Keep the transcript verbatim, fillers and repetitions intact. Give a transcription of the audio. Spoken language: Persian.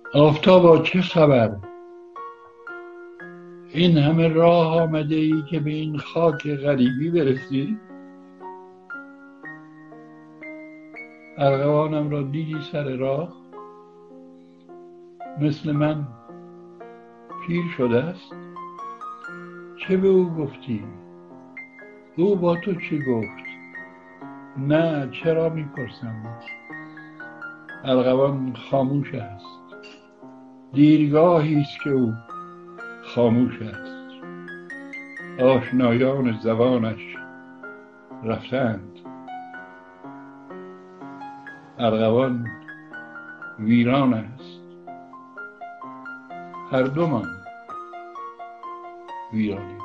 آفتابا چه خبر؟ این همه راه آمده ای که به این خاک غریبی برسی؟ ارغوانم را دیدی سر راه؟ مثل من پیر شده است؟ چه به او گفتی؟ او با تو چه گفت؟ نه، چرا میپرسم؟ ارغوان خاموش است. دیرگاهی است که او خاموش است. آشنایان زبانش رفتند. ارغوان ویران است. هر دومان ویرانیم.